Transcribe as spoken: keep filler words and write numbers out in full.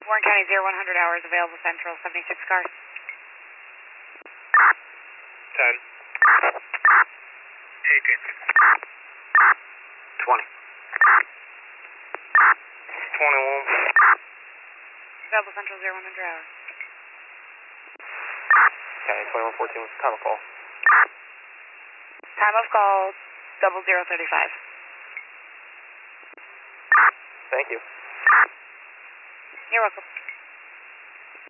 Warren County zero one hundred hours available central, seventy-six cars. ten. eighteen. twenty. twenty-one. Available central zero one hundred hours. County twenty-one fourteen, what's the time of call? Time of call, double zero thirty-five. Thank you. You're welcome.